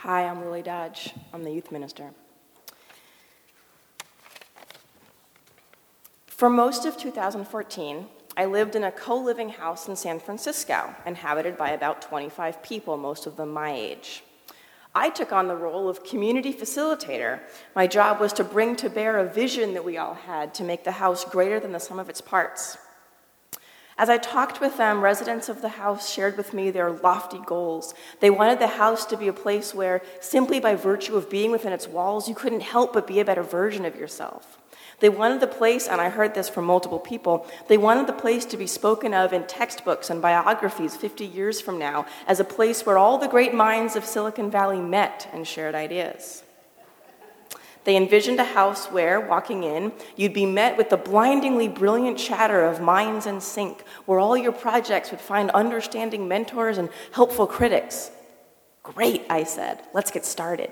Hi, I'm Lily Dodge. I'm the youth minister. For most of 2014, I lived in a co-living house in San Francisco, inhabited by about 25 people, most of them my age. I took on the role of community facilitator. My job was to bring to bear a vision that we all had to make the house greater than the sum of its parts. As I talked with them, residents of the house shared with me their lofty goals. They wanted the house to be a place where, simply by virtue of being within its walls, you couldn't help but be a better version of yourself. They wanted the place, and I heard this from multiple people, they wanted the place to be spoken of in textbooks and biographies 50 years from now as a place where all the great minds of Silicon Valley met and shared ideas. They envisioned a house where, walking in, you'd be met with the blindingly brilliant chatter of minds in sync, where all your projects would find understanding mentors and helpful critics. Great, I said. Let's get started.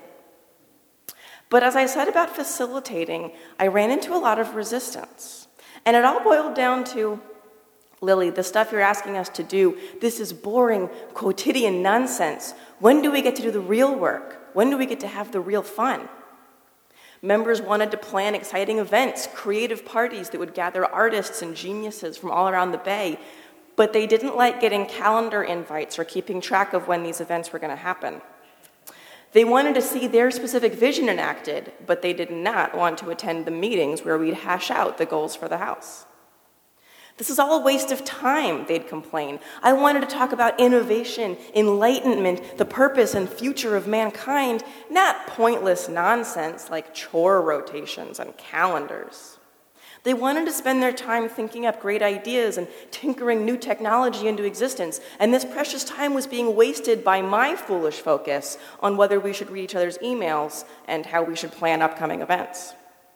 But as I said about facilitating, I ran into a lot of resistance. And it all boiled down to, Lily, the stuff you're asking us to do, this is boring, quotidian nonsense. When do we get to do the real work? When do we get to have the real fun? Members wanted to plan exciting events, creative parties that would gather artists and geniuses from all around the Bay, but they didn't like getting calendar invites or keeping track of when these events were going to happen. They wanted to see their specific vision enacted, but they did not want to attend the meetings where we'd hash out the goals for the house. This is all a waste of time, they'd complain. I wanted to talk about innovation, enlightenment, the purpose and future of mankind, not pointless nonsense like chore rotations and calendars. They wanted to spend their time thinking up great ideas and tinkering new technology into existence, and this precious time was being wasted by my foolish focus on whether we should read each other's emails and how we should plan upcoming events.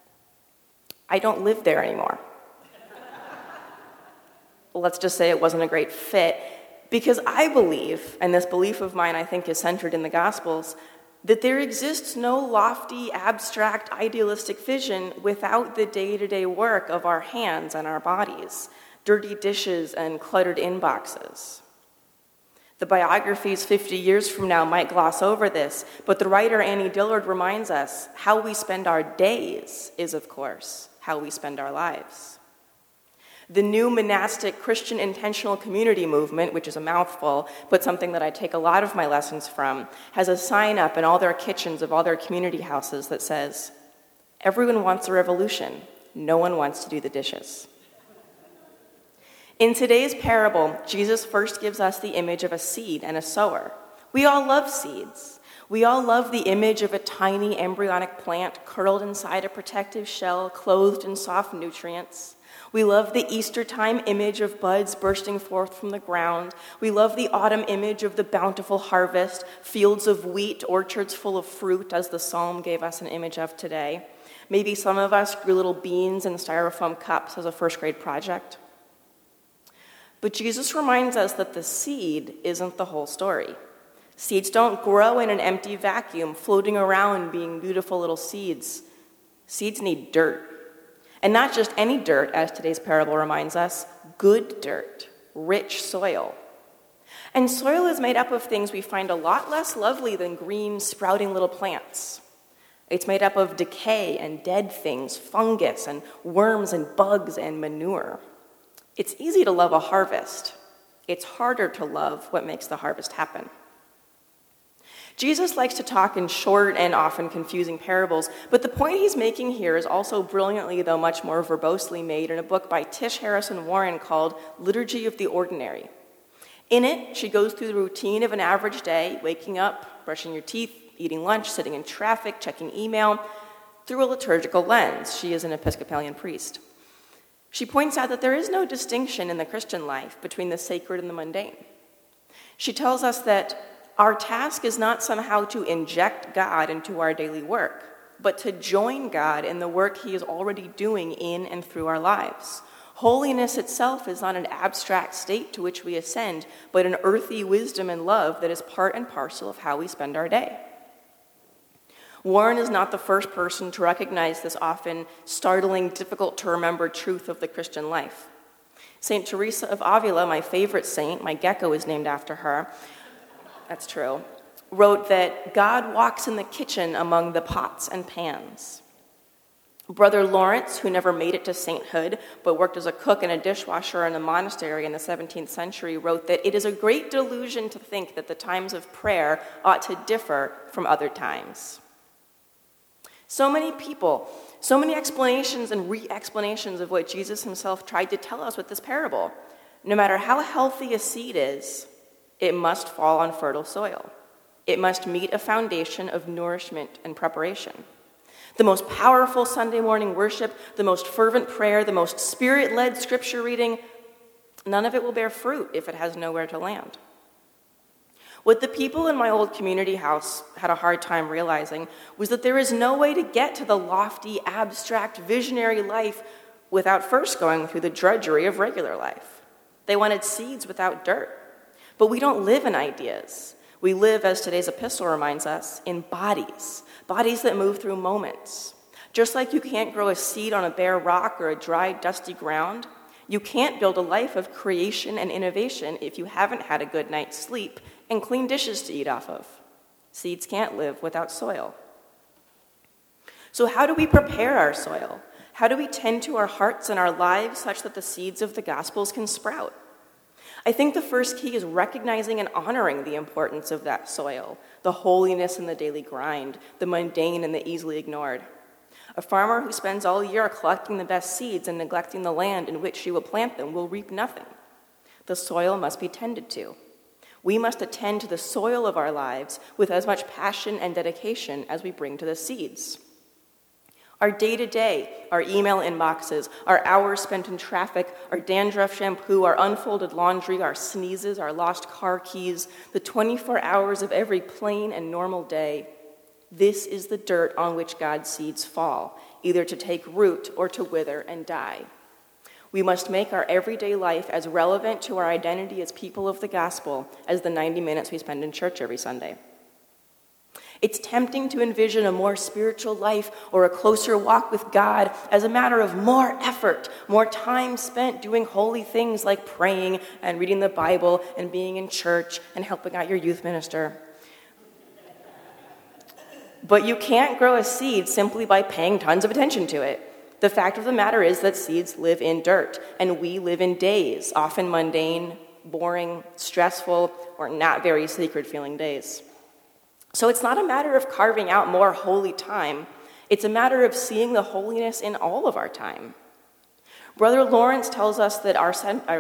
I don't live there anymore. Let's just say it wasn't a great fit, because I believe, and this belief of mine I think is centered in the Gospels, that there exists no lofty, abstract, idealistic vision without the day-to-day work of our hands and our bodies, dirty dishes and cluttered inboxes. The biographies 50 years from now might gloss over this, but the writer Annie Dillard reminds us how we spend our days is, of course, how we spend our lives. The new monastic Christian intentional community movement, which is a mouthful, but something that I take a lot of my lessons from, has a sign up in all their kitchens of all their community houses that says, "Everyone wants a revolution. No one wants to do the dishes." In today's parable, Jesus first gives us the image of a seed and a sower. We all love seeds. We all love the image of a tiny embryonic plant curled inside a protective shell, clothed in soft nutrients. We love the Easter time image of buds bursting forth from the ground. We love the autumn image of the bountiful harvest, fields of wheat, orchards full of fruit, as the psalm gave us an image of today. Maybe some of us grew little beans in styrofoam cups as a first grade project. But Jesus reminds us that the seed isn't the whole story. Seeds don't grow in an empty vacuum, floating around being beautiful little seeds. Seeds need dirt. And not just any dirt, as today's parable reminds us, good dirt, rich soil. And soil is made up of things we find a lot less lovely than green, sprouting little plants. It's made up of decay and dead things, fungus and worms and bugs and manure. It's easy to love a harvest. It's harder to love what makes the harvest happen. Jesus likes to talk in short and often confusing parables, but the point he's making here is also brilliantly, though much more verbosely, made in a book by Tish Harrison Warren called Liturgy of the Ordinary. In it, she goes through the routine of an average day, waking up, brushing your teeth, eating lunch, sitting in traffic, checking email, through a liturgical lens. She is an Episcopalian priest. She points out that there is no distinction in the Christian life between the sacred and the mundane. She tells us that our task is not somehow to inject God into our daily work, but to join God in the work he is already doing in and through our lives. Holiness itself is not an abstract state to which we ascend, but an earthy wisdom and love that is part and parcel of how we spend our day. Warren is not the first person to recognize this often startling, difficult to remember truth of the Christian life. St. Teresa of Avila, my favorite saint, my gecko is named after her. That's true. wrote that God walks in the kitchen among the pots and pans. Brother Lawrence, who never made it to sainthood but worked as a cook and a dishwasher in a monastery in the 17th century, wrote that it is a great delusion to think that the times of prayer ought to differ from other times. So many people, so many explanations and re-explanations of what Jesus himself tried to tell us with this parable. No matter how healthy a seed is, it must fall on fertile soil. It must meet a foundation of nourishment and preparation. The most powerful Sunday morning worship, the most fervent prayer, the most spirit-led scripture reading, none of it will bear fruit if it has nowhere to land. What the people in my old community house had a hard time realizing was that there is no way to get to the lofty, abstract, visionary life without first going through the drudgery of regular life. They wanted seeds without dirt. But we don't live in ideas. We live, as today's epistle reminds us, in bodies that move through moments. Just like you can't grow a seed on a bare rock or a dry, dusty ground, you can't build a life of creation and innovation if you haven't had a good night's sleep and clean dishes to eat off of. Seeds can't live without soil. So how do we prepare our soil? How do we tend to our hearts and our lives such that the seeds of the Gospels can sprout? I think the first key is recognizing and honoring the importance of that soil, the holiness in the daily grind, the mundane and the easily ignored. A farmer who spends all year collecting the best seeds and neglecting the land in which he will plant them will reap nothing. The soil must be tended to. We must attend to the soil of our lives with as much passion and dedication as we bring to the seeds. Our day-to-day, our email inboxes, our hours spent in traffic, our dandruff shampoo, our unfolded laundry, our sneezes, our lost car keys, the 24 hours of every plain and normal day, this is the dirt on which God's seeds fall, either to take root or to wither and die. We must make our everyday life as relevant to our identity as people of the gospel as the 90 minutes we spend in church every Sunday. It's tempting to envision a more spiritual life or a closer walk with God as a matter of more effort, more time spent doing holy things like praying and reading the Bible and being in church and helping out your youth minister. But you can't grow a seed simply by paying tons of attention to it. The fact of the matter is that seeds live in dirt, and we live in days, often mundane, boring, stressful, or not very sacred-feeling days. So it's not a matter of carving out more holy time. It's a matter of seeing the holiness in all of our time. Brother Lawrence tells us that our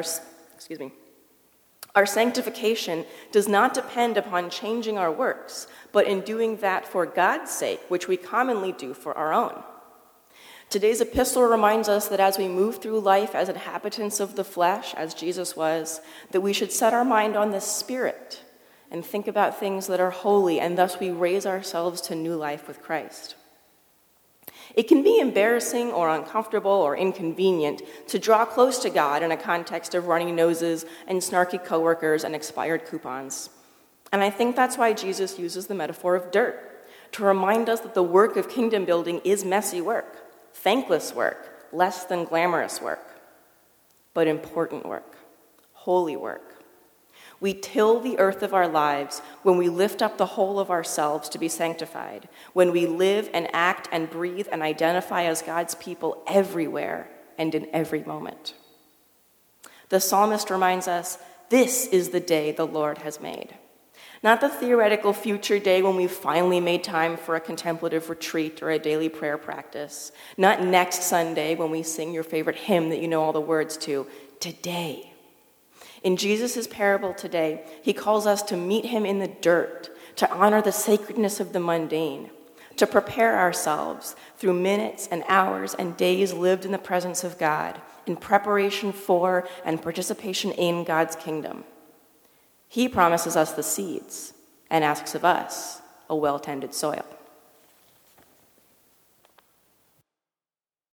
sanctification does not depend upon changing our works, but in doing that for God's sake, which we commonly do for our own. Today's epistle reminds us that as we move through life as inhabitants of the flesh, as Jesus was, that we should set our mind on the Spirit and think about things that are holy, and thus we raise ourselves to new life with Christ. It can be embarrassing or uncomfortable or inconvenient to draw close to God in a context of running noses and snarky coworkers and expired coupons. And I think that's why Jesus uses the metaphor of dirt, to remind us that the work of kingdom building is messy work, thankless work, less than glamorous work, but important work, holy work. We till the earth of our lives when we lift up the whole of ourselves to be sanctified, when we live and act and breathe and identify as God's people everywhere and in every moment. The psalmist reminds us, this is the day the Lord has made. Not the theoretical future day when we've finally made time for a contemplative retreat or a daily prayer practice. Not next Sunday when we sing your favorite hymn that you know all the words to. Today. In Jesus' parable today, he calls us to meet him in the dirt, to honor the sacredness of the mundane, to prepare ourselves through minutes and hours and days lived in the presence of God, in preparation for and participation in God's kingdom. He promises us the seeds and asks of us a well-tended soil.